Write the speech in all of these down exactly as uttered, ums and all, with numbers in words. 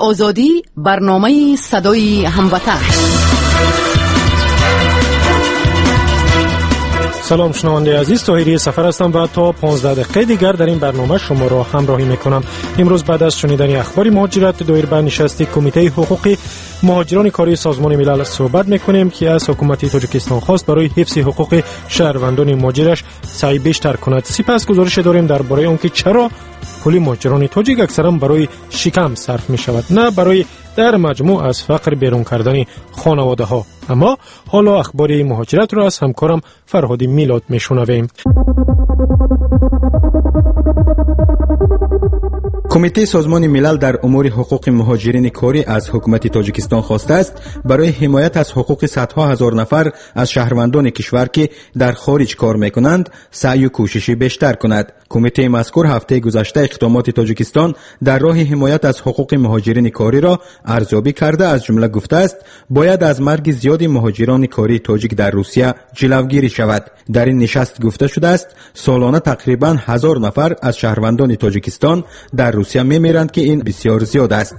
آزادی، برنامه صدای هموطن. سلام شنونده عزیز، طاهری سفر هستم و تا پانزده دقیقه دیگر در این برنامه شما را همراهی میکنم. امروز بعد از شنیدن اخبار مهاجرت دایر به نشست کمیته حقوق مهاجران کاری سازمان ملل صحبت میکنیم که از حکومت تاجیکستان خواست برای حفظ حقوق شهروندان مهاجرش سعی بیشتر کند. سپس گزارش داریم درباره آنکه چرا پول مهاجران تاجیک اکثرا برای شکم صرف می شود، نه برای در مجموع از فقر بیرون کردن خانواده ها. اما حالا اخبار مهاجرت را از همکارم فرهاد میلاد می شنویم. کمیته سازمان ملل در امور حقوق مهاجرین کاری از حکومت تاجیکستان خواسته است برای حمایت از حقوق صدها هزار نفر از شهروندان کشور که در خارج کار میکنند سعی و کوششی بیشتر کند. کمیته مذکور هفته گذشته اقدامات تاجیکستان در راه حمایت از حقوق مهاجرین کاری را ارزیابی کرده، از جمله گفته است باید از مرگ زیاد مهاجران کاری تاجیک در روسیه جلوگیری شود. در این نشست گفته شده است سالانه تقریبا هزار نفر از شهروندان تاجیکستان در روسیه میمیرند که این بسیار زیاد است.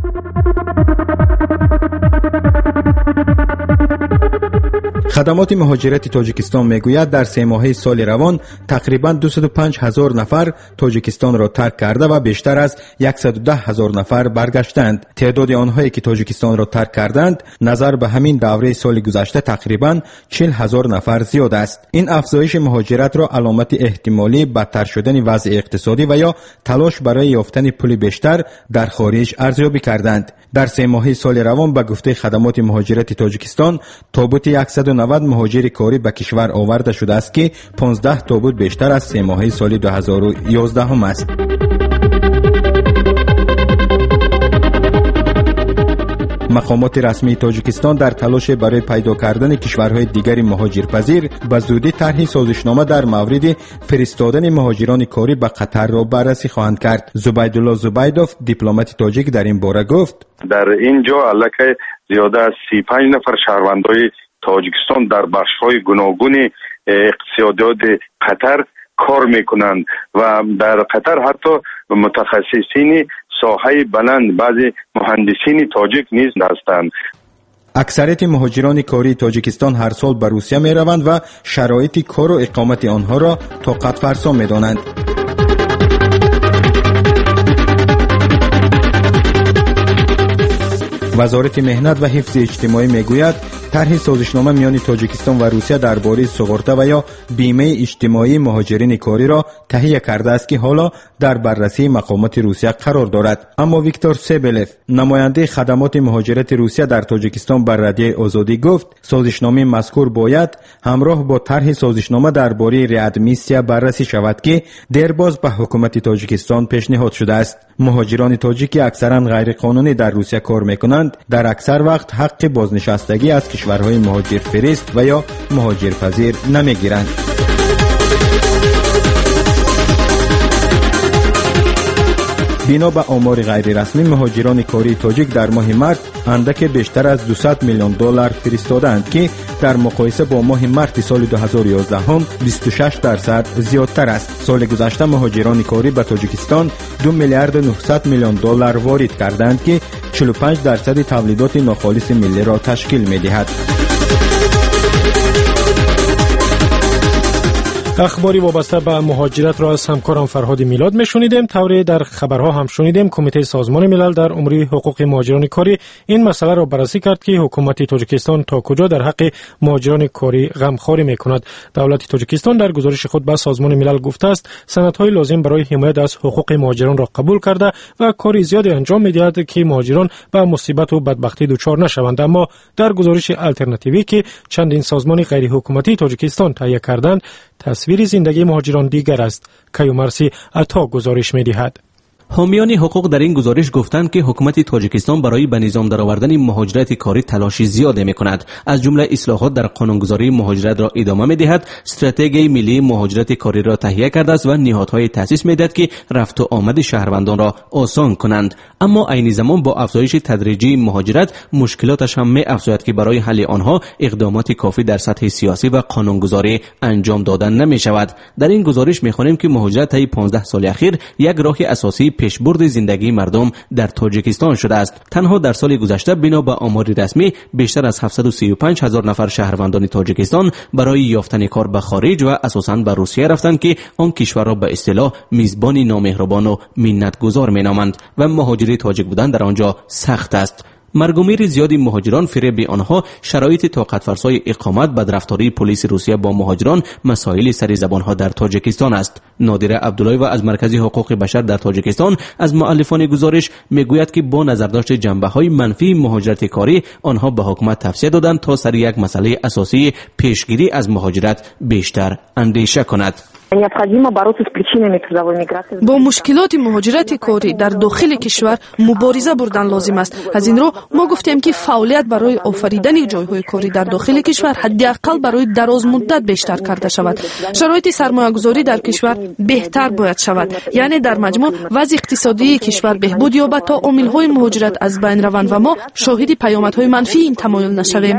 خدمات مهاجرت تاجیکستان میگوید در سه ماهه سال روان تقریبا دویست و پنج هزار نفر تاجیکستان را ترک کرده و بیشتر از صد و ده هزار نفر برگشتند. تعداد آنهایی که تاجیکستان را ترک کردند نظر به همین دوره سال گذشته تقریبا چهل هزار نفر زیاد است. این افزایش مهاجرت را علامت احتمالی بدتر شدن وضع اقتصادی و یا تلاش برای یافتن پول بیشتر در خارج ارزیابی کردند. در سه ماهه سال روان به گفته خدمات مهاجرت تاجیکستان تابوت صد و نود مهاجر کاری به کشور آورده شده است که پانزده تابوت بیشتر از سه ماهه سال دو هزار و یازده هم است. مقامات رسمی تاجیکستان در تلاش برای پیدا کردن کشورهای دیگر مهاجرپذیر به زودی طرح سازشنامه در مورد فرستادن مهاجران کاری به قطر را بررسی خواهند کرد. زبیدالله زبیدوف دیپلمات تاجیک در این باره گفت در اینجا البته زیاده از سی و پنج نفر شهروندان تاجیکستان در بخش‌های گوناگون اقتصادیات قطر کار میکنند و در قطر حتی متخصصین ساحه بلند بعضی مهندسین تاجیک نیز هستند. اکثریت مهاجران کاری تاجیکستان هر سال به روسیه می روند و شرایط کار و اقامت آنها را طاقت فرسا می دانند. وزارت مهنت و حفظ اجتماعی میگوید طرح سازشنامه میان تاجیکستان و روسیه درباره سوغورته و یا بیمه اجتماعی مهاجرین کاری را تهیه کرده است که حالا در بررسی مقامات روسیه قرار دارد. اما ویکتور سیبلف نماینده خدمات مهاجرت روسیه در تاجیکستان بر رادیو آزادی گفت سازشنامه مذکور باید همراه با طرح سازشنامه درباره ریادمیسیا بررسی شود که دیرباز به حکومت تاجیکستان پیشنهاد شده است. مهاجران تاجیکی اکثرا غیر قانونی در روسیه کار میکنند، در اکثر وقت حق بازنشستگی از کشورهای مهاجر فرست و یا مهاجرپذیر نمیگیرند. بنا به آمار غیر رسمی مهاجران کاری تاجیک در ماه مارس اندک بیشتر از دویست میلیون دلار فرستادند که در مقایسه با ماه مارس سال دو هزار و یازده هم بیست و شش درصد زیادتر است. سال گذشته مهاجران کاری به تاجیکستان دو میلیارد و نهصد میلیون دلار وارد کردند که چهل و پنج درصد تولیدات ناخالص ملی را تشکیل می‌دهد. اخباری وابسته به مهاجرت را از همکارم فرهاد میلاد میشنیدیم. طوری در خبرها هم شنیدیم کمیته سازمان ملل در امور حقوق مهاجران کاری این مسئله را بررسی کرد که حکومت تاجیکستان تا کجا در حق مهاجران کاری غمخواری میکند. دولت تاجیکستان در گزارش خود به سازمان ملل گفته است سندهای لازم برای حمایت از حقوق مهاجران را قبول کرده و کاری زیادی انجام میدهد که مهاجران به مصیبت و بدبختی دچار نشوند. اما در گزارش آلترناتیوی که چندین سازمان غیر حکومتی تاجیکستان تهیه کردند تصویر زندگی مهاجران دیگر است. کیومرسی عطا گزارش می‌دهد. حامیان حقوق در این گزارش گفتند که حکومت تاجیکستان برای به نظام درآوردن مهاجرت کاری تلاشی زیاد می‌کند. از جمله اصلاحات در قانونگذاری مهاجرت را ادامه می‌دهد، استراتژی ملی مهاجرت کاری را تهیه کرده است و نهادهای تأسیس می‌دهد که رفت و آمد شهروندان را آسان کنند. اما عین زمان با افزایش تدریجی مهاجرت مشکلاتش هم می‌افزاید که برای حل آنها اقدامات کافی در سطح سیاسی و قانونگذاری انجام دادن نمی‌شود. در این گزارش می‌خوانیم که مهاجرت طی پانزده سال اخیر یک راه اساسی پیشبرد زندگی مردم در تاجیکستان شده است. تنها در سال گذشته بنا به آمار رسمی بیشتر از هفتصد و سی و پنج هزار نفر شهروندان تاجیکستان برای یافتن کار به خارج و اساساً به روسیه رفتند که آن کشور را به اصطلاح میزبان نامهربان و منتگزار مینامند و مهاجری تاجیک بودن در آنجا سخت است. مرگومیر زیادی مهاجران فریب آنها شرایط طاقت فرسای اقامت، بدرفتاری پلیس روسیه با مهاجران مسائل سری زبانها در تاجیکستان است. نادره عبداللهی و از مرکز حقوق بشر در تاجیکستان از مؤلفان گزارش میگوید که با نظرداشت جنبه‌های منفی مهاجرت کاری، آنها به حکومت توصیه دادند تا سر یک مسئله اساسی پیشگیری از مهاجرت بیشتر اندیشه کند. با مشکلات مهاجرت کاری در داخل کشور مبارزه بردن لازم است. از این رو ما گفتیم که فعالیت برای آفریدن جایهای کاری در داخل کشور حداقل برای دراز مدت بیشتر کرده شود. شرایط سرمایه‌گذاری در کشور بهتر باید شود، یعنی در مجموع وضع اقتصادی کشور بهبود یابد تا عامل‌های مهاجرت از بین روند و ما شاهد پیامدهای منفی این تمایل نشویم.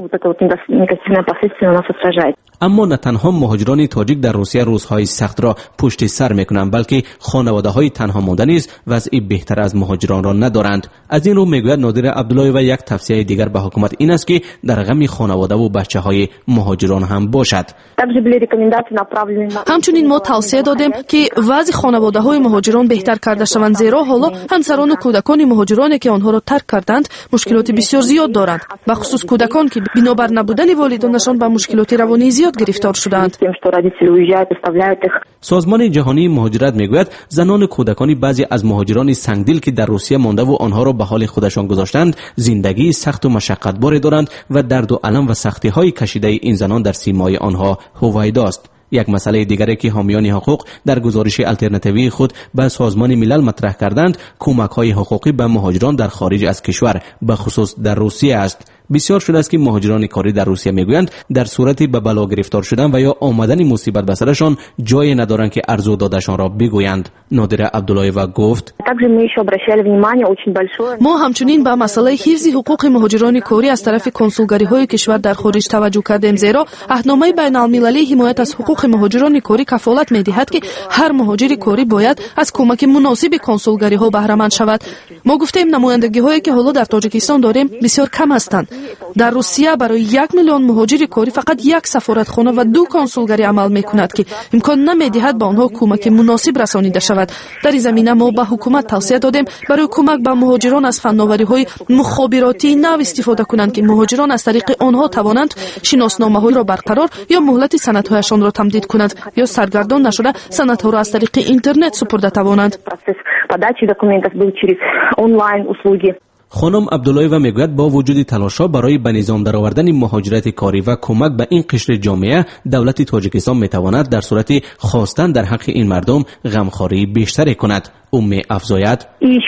اما نه تنها مهاجران تاجیک در روسیه روزهای سخت را پشت سر میکنند، بلکه خانواده‌های تنها مانده نیز وضعی بهتر از مهاجران را ندارند. از این رو میگوید نادر عبداللهی و یک توصیه دیگر به حکومت این است که در غم خانواده و بچه‌های مهاجران هم باشد. همچنین ما توصیه دادیم که وضع خانواده‌های مهاجران بهتر کرده شوند، زیرا حالا همسران و کودکان مهاجرانی که آنها را ترک کردند مشکلات بسیار زیاد دارند، به خصوص کودکان که بنابر نبودن والدینشان به مشکلات روانی زیاد گرفتار شدند. سازمان جهانی مهاجرت میگوید زنان و کودکان بعضی از مهاجران سنگدل که در روسیه مانده و آنها را به حال خودشان گذاشتند زندگی سخت و مشقتبار دارند و درد و الم و سختی های کشیده این زنان در سیمای آنها هویداست. یک مسئله دیگری که حامیان حقوق در گزارش الترناتیوی خود به سازمان ملل مطرح کردند کمک های حقوقی به مهاجران در خارج از کشور به خصوص در روسیه است. بسیار شده است که مهاجران کاری در روسیه میگویند در صورت به بلا گرفتار شدن و یا آمدن مصیبت به سرشان جای ندارند که ارزو دادشان را بگویند. نادره عبداللهی و گفت ما همچنین به مسئله حفظ حقوق مهاجران کاری از طرف کنسولگری های کشور در خارج توجه کردیم، زیرا عهدنامه بین المللی حمایت از حقوق مهاجران کاری کفالت میدهد که هر مهاجر کاری باید از کمک مناسب کنسولگری ها بهره مند شود. ما گفتیم نمایندگی هایی که حالا در تاجیکستان داریم بسیار کم هستند. در روسیه برای یک میلیون مهاجر کاری فقط یک سفارتخانه و دو کنسولگری عمل میکند که امکان نمیدهد به آنها کمک مناسب رسانیده شود. در این زمینه ما به حکومت توصیه دادیم برای کمک به مهاجران از فناوری‌های مخابراتی نو استفاده کنند که مهاجران از طریق آنها توانند شناسنامه‌ها را برقرار یا مهلت سندهایشان را تمدید کنند یا سرگردان نشده سندها را از طریق اینترنت سپرده توانند. خانم عبداللهی و میگوید با وجود تلاش‌ها برای به نظام درآوردن مهاجرت کاری و کمک به این قشر جامعه، دولت تاجیکستان میتواند در صورت خواستن در حق این مردم غمخواری بیشتری کند. ام افزاید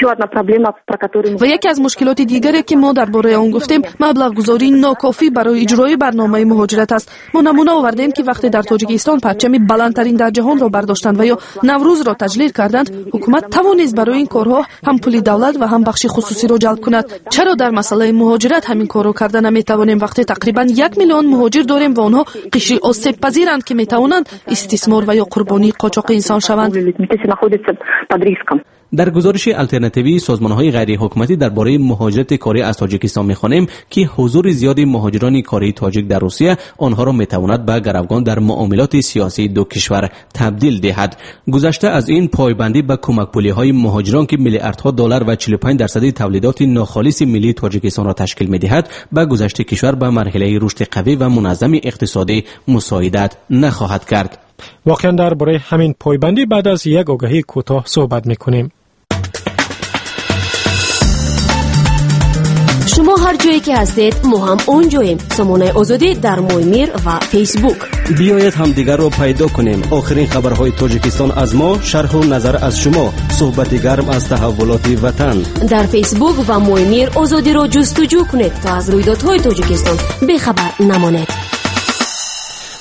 و یکی از مشکلات دیگری که ما درباره آن گفتیم مبلغ گذاری ناکافی برای اجرای برنامه مهاجرت است. ما نمونه آوردیم که وقتی در تاجیکستان پرچم بلندترین در جهان را برداشتند و یا نوروز را تجلیل کردند، حکومت توانست برای این کارها هم پول دولت و هم بخش خصوصی را جلب کند. چرا در مسئله مهاجرت همین کارو کرده نمیتوانیم وقتی تقریبا یک میلیون مهاجر داریم و آنها قشری آسیب پذیرند که میتوانند استثمار و یا قربانی قاچاق انسان شوند؟ در گزارش الترناتیوی سازمان‌های غیر حکومتی درباره مهاجرت کاری از تاجیکستان می‌خوانیم که حضور زیادی مهاجران کاری تاجیک در روسیه آنها را می‌تواند به گروگان در معاملات سیاسی دو کشور تبدیل دهد. گذشته از این پایبندی به کمک پولی‌های مهاجران که میلیاردها دلار و چهل و پنج درصد تولیدات ناخالص ملی تاجیکستان را تشکیل می‌دهد، به گذشته کشور به مرحله رشد قوی و منظم اقتصادی مساعدت نخواهد کرد. واقعا درباره همین پایبندی بعد از یک آگهی کوتاه صحبت می‌کنیم. شما هر جایی که هستید ما هم اونجاییم. سامانه آزادی در مویمیر و فیسبوک. بیایید هم دیگر رو پیدا کنیم. آخرین خبرهای تاجیکستان از ما، شرح و نظر از شما، صحبت گرم از تحولات وطن. در فیسبوک و مویمیر آزادی رو جستجو کنید تا از رویدادهای تاجیکستان بخبر نمانید.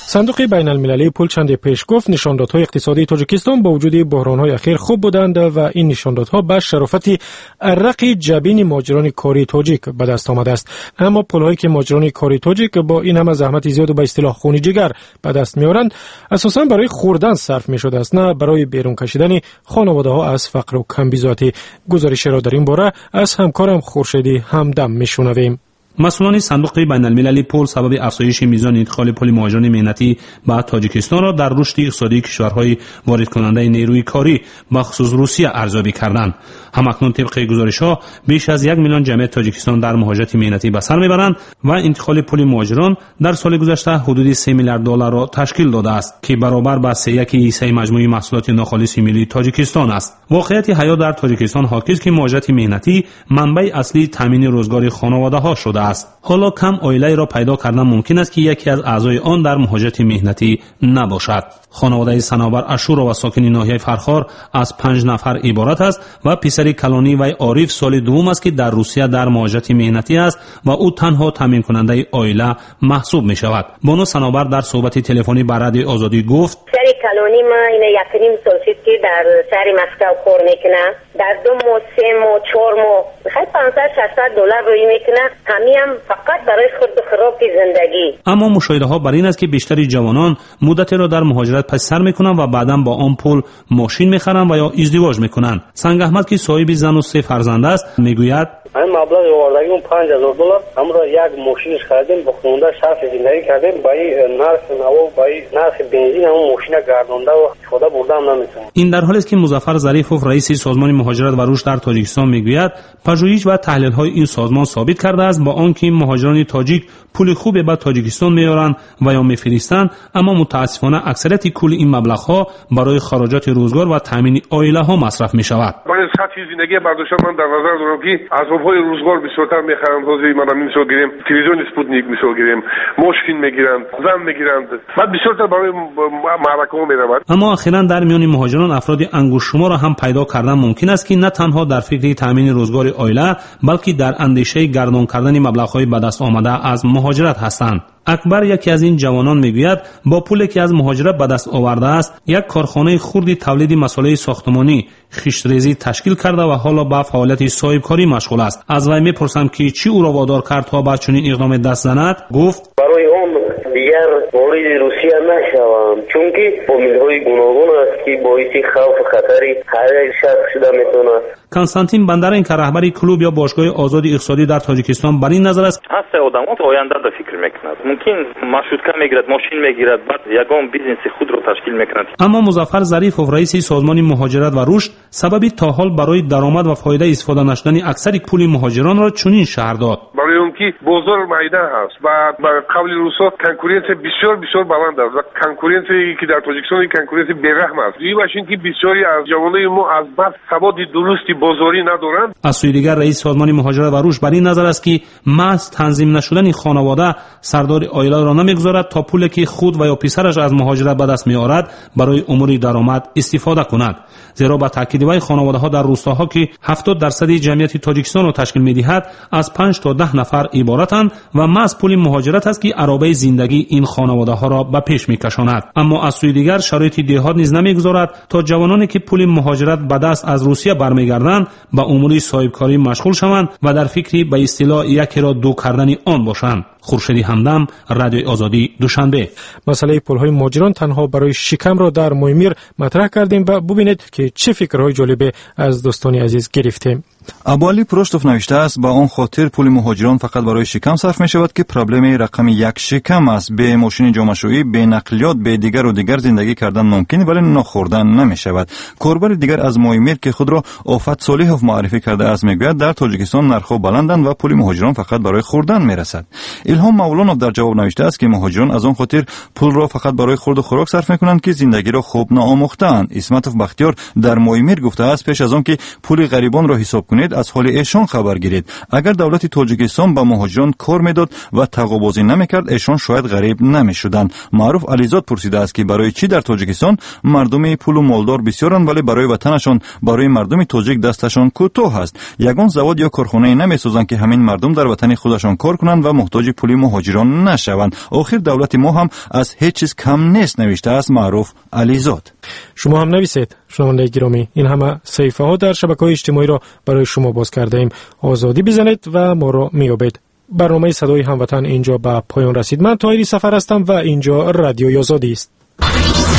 صندوق بین المللی پول چند پیش گفت نشاندادهای اقتصادی تاجیکستان با وجود بحران‌های اخیر خوب بودند و این نشاندادها به شرافت ارق جبین مهاجران کاری تاجیک به دست آمده است. اما پولهایی که مهاجران کاری تاجیک با این همه زحمت زیاد و به اصطلاح خون جگر به دست می‌آورند اساساً برای خوردن صرف می‌شده است، نه برای بیرون کشیدن خانواده‌ها از فقر و کمبیزاتی. گزارش را در این باره از همکارم خورشیدی همدم می‌شنویم. مسئولان صندوق بین المللی پول سبب افزایش میزان ادخال پول مهاجران مهنتی به تاجیکستان را در رشد اقتصادی کشورهای وارد کننده نیروی کاری به خصوص روسیه ارزیابی کردند. همکنون طبق گزارش‌ها بیش از یک میلیون جمعیت تاجیکستان در مهاجرت مهنتی به سر میبرند و انتقال پول مهاجران در سال گذشته حدود سه میلیارد دلار را تشکیل داده است که برابر با سه یک حصه مجموعی محصولات ناخالص ملی تاجیکستان است. واقعیت حیات در تاجیکستان حاکی است که مهاجرت مهنتی منبع اصلی تامین روزگار خانواده‌ها شده است. حالا کم عائله را پیدا کردن ممکن است که یکی از اعضای آن در مهاجرت مهنتی نباشد. خانواده صنوبر اشورا و ساکن ناحیه فرخار از پنج نفر عبارت است و پسر کلانی و عارف سال دوم است که در روسیه در مهاجرت مهنتی است و او تنها تامین کننده عائله محسوب می شود. بانو صنوبر در صحبت تلفنی با رادیو آزادی گفت: پسر کلانی ما این یک نیم سال شد که در شهر مسکو کار میکنه. در دو ماه سه ماه چهار ماه خیلی پانصد ششصد دلار روی میکنه. همین هم فقط برای خود خراب زندگی. اما مشاهده ها بر این است که بیشتری جوانان مدت را در مهاجرت پس سر میکنند و بعدا با آن پول ماشین میخرند و یا ازدواج میکنند. سنگ احمد که صاحب زن و سه فرزند است میگوید: این مبلغ آوردگیم پنج هزار دلار، اما یک ماشینش خریدیم، با خونده شرط زندگی کردیم، با این نرخ نو با این نرخ بنزین همون ماشین گردانده و خدا برده هم نمیتونیم. این در حالی است که مظفر ظریفوف رئیس سازمان مهاجرت و رشد در تاجیکستان میگوید پژوهش و تحلیل های این سازمان ثابت کرده است با آنکه مهاجران تاجیک پول خوبی به تاجیکستان میارند و یا میفرستند، اما متاسفانه اکثریت کل این مبلغ ها برای خراجات روزگار و تامین عائله ها مصرف می شود. برای سطح زندگی برداشتن من در نظر دارم که اسباب‌های روزگار بسیارتر میخرند. حاضر منم میسو گیریم، تلویزیون اسپوتنیک میسو گیریم، ماشین میگیرند، زن میگیرند، بعد بسیارتر برای معرکه ها میروند. اما اخیراً در میان مهاجران افراد انگشت شمار را هم پیدا کردن ممکن است که نه تنها در فکر تامین روزگار عائله بلکه در اندیشه گردان کردن مبلغ‌های به دست آمده از مهاجرت هستند. اکبر یکی از این جوانان میگوید با پولی که از مهاجرت به دست آورده است یک کارخانه خردی تولید مسائل ساختمانی خشتریزی تشکیل کرده و حالا به فعالیت صاحبکاری مشغول است. از وی میپرسم که چی او را وادار کرد تا به چنین اقدام دست زند. گفت: برای اون دیگر وارد روسیه نشوم، چون که فامیل‌های گوناگون است که باعث خوف و خطری هر یک شخص شده میتونه. کنستانتین بندرین که رهبری کلوب یا باشگاه آزاد اقتصادی در تاجیکستان بر این نظر است: هست آدم‌ها آینده را فکر میکنند. ممکن مشروطه میگیرد، ماشین میگیرد، بعد یگان بیزنس خود را تشکیل میکند. اما مظفر ظریفوف رئیس سازمان مهاجرت و رشد سببی تا حال برای درآمد و فایده استفاده نشدن اکثر پول مهاجران را چنین شرح داد: برای اون که بازار میدان هست و با قبل روسا کنکورنس بسیار بسیار بلند است و کنکورنسی که در تاجیکستان کنکورنس بی‌رحم است. این باشین که بسیاری از جوانای ما از بس سواد درستی بازاری ندارند. از سوی دیگر رئیس سازمان مهاجرت و رشد بر این نظر است که محض تنظیم نشدن خانواده سردار عائله را نمیگذارد تا پولی که خود و یا پسرش از مهاجرت به دست میآورد برای امور درآمد استفاده کند. زیرا با تاکید وی خانواده ها در روستاها که هفتاد درصد جمعیت تاجیکستان را تشکیل میدهد از پنج تا ده نفر عبارتند و محض پول مهاجرت است که عرابه زندگی این خانواده ها را به پیش میکشاند. اما از سوی دیگر شرایط دهات نیز نمیگذارد تا جوانانی که پول مهاجرت به دست از روسیه برمیگردند به امور صاحبکاری مشغول شوند و در فکری به اصطلاح یکی را دو کردن آن باشند. خورشیدی همدم، رادیو آزادی، دوشنبه. مسئله پولهای مهاجران تنها برای شکم را در مویمیر مطرح کردیم و ببینید که چه فکرهای جالبه از دوستان عزیز گرفتیم. ابوالی پروشتوف نوشته است با آن خاطر پول مهاجران فقط برای شکم صرف می شود که پرابلم رقم یک شکم است. به ماشین جامه‌شویی، به نقلیات، به دیگر و دیگر زندگی کردن ممکن ولی نخوردن نمی شود. کاربر دیگر از مویمیر که خود را آفت صالحوف معرفی کرده است میگوید در تاجیکستان نرخ‌ها بلندند و پول مهاجران فقط برای خوردن می رسد. الهام مولانوف در جواب نوشته است که مهاجران از آن خاطر پول را فقط برای خورد و خوراک صرف می‌کنند که زندگی را خوب ناآموخته‌اند. اسمتوف بختیار در مویمیر گفته است پیش از آن که پول غریبان را حساب کنید از حال ایشان خبر گیرید. اگر دولت تاجیکستان با مهاجران کار میداد و تقاضی نمیکرد ایشان شاید غریب نمیشدند. معروف علیزاد پرسیده است که برای چی در تاجیکستان مردم پول و مالدار بسیارند ولی برای وطنشان، برای مردم تاجیک دستشان کوتاه است. یگان زواد یا کارخانه نمیسازند که همین مردم در وطن خودشان کار کنند و محتاج پول پول مهاجران نشوند. آخر دولت ما هم از هیچ چیز کم نیست، نوشته است معروف علیزاد. شما هم نویسید. شنونده گرامی، این همه صحیفه ها در شبکه‌های اجتماعی را برای شما باز کرده ایم. آزادی بزنید و ما را میابید. برنامه صدای هموطن اینجا به پایان رسید. من طاهری سفر هستم و اینجا رادیوی آزادی است.